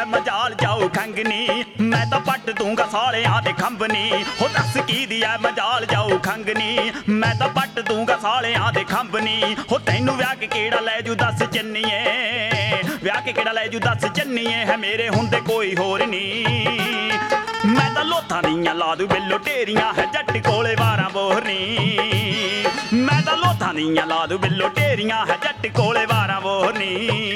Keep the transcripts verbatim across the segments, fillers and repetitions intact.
मजाल जाओ खंगनी मैं तो पट दूंगा सालियां दे खंभनी हो दस की दी है मजाल जाओ खंगनी मैं तो पट दूंगा सालियां दे खंभनी हो तैनू व्याह के केड़ा लै जू दस चन्नीए व्याह के केड़ा लै जू दस चन्नीए है मेरे हुंदे कोई होर नी मैं तो लोथां दियां ला दूं बिल्लो टेरियां है जट कोले वारां बोरनी मैं तो लोथां दियां ला दूं बिल्लो टेरियां है जट कोले वारां बोरनी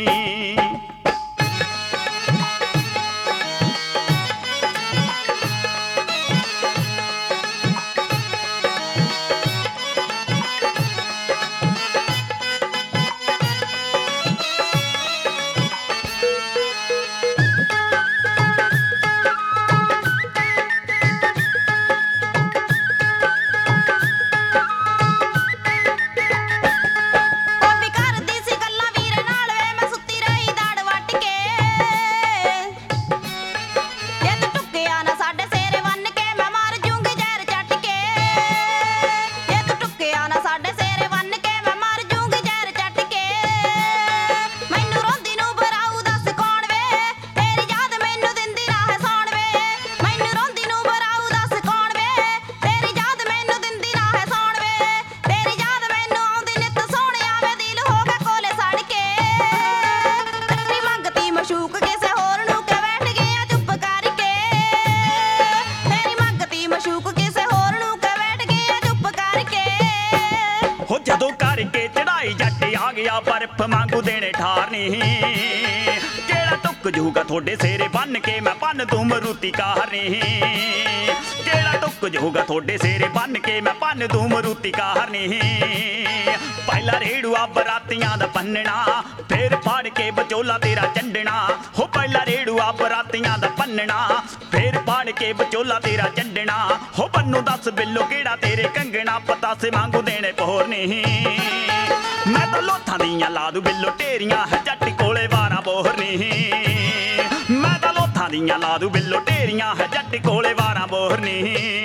जदों करके चढ़ाई जट आ गया बर्फ मांगू देने ठार नहीं केड़ा टुक जूगा थोड़े सेरे बन के मैं बन दूं मरूती कार नहीं केड़ा टुक जूगा थोड़े सेरे बन के मैं बन दूं मरूती कार नहीं पहला रेड़ुआ बरातियां दा पन्नना फिर फाड़ के बचोला तेरा चंडना हो पहला रेड़ुआ बरातियां दा पन्नना फिर फाड़ के बचोला तेरा चंडना हो बन्नू दस बिल्लो केड़ा तेरे कंगना पता से मांगू देने पोर नहीं मैं तो लोथां दियां ला दूं बिल्लो टेरियां है जट कोले वारां बोरनी मैं तो लोथां दियां ला दूं बिल्लो टेरियां है जट कोले वारां बोरनी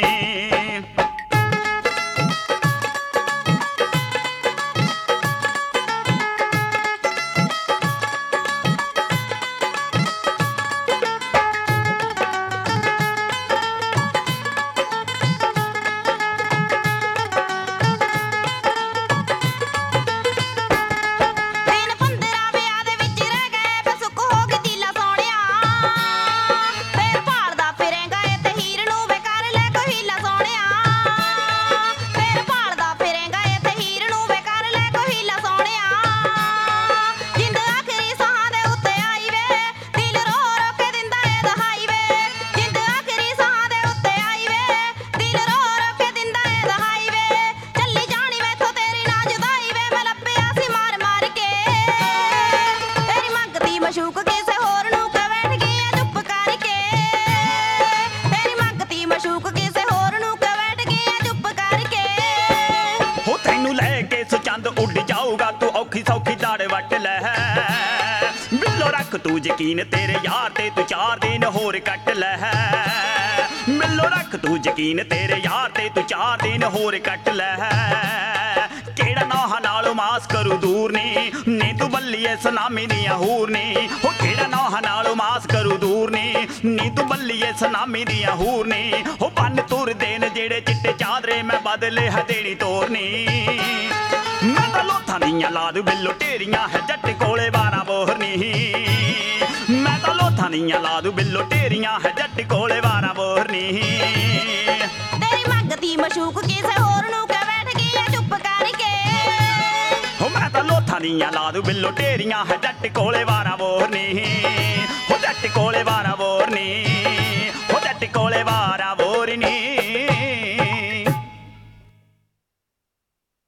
तू यकीन तेरे यार ते तू चार दिन होर कट लै मिलो रख तू यकीन तेरे यार ते तू चार दिन होर कट लै केड़ा नौहा नालों मास करू दूर नी नी तू बल्लिए सनामी दियां हूर नी हो केड़ा नौहा नालों मास करू दूर नी नी तू बल्लिए सनामी दियां हूर नी हो बन तुर देन जेड़े चिट्टे चादरे मैं बदले है देनी तोरनी मैं तो लोथां दियां ला दूं बिल्लो टेरियां है जट कोले वारां बोरनी मैं तो लोथां दियां ला दूं बिल्लो टेरियां है जट कोले वारां बोरनी तेरी मंगती मशूक किसे होर नूं के बैठ गई चुप करके हो मैं तो लोथां दियां ला दूं बिल्लो टेरियां है जट कोले वारां बोरनी हो जट कोले वारां बोरनी हो जट कोले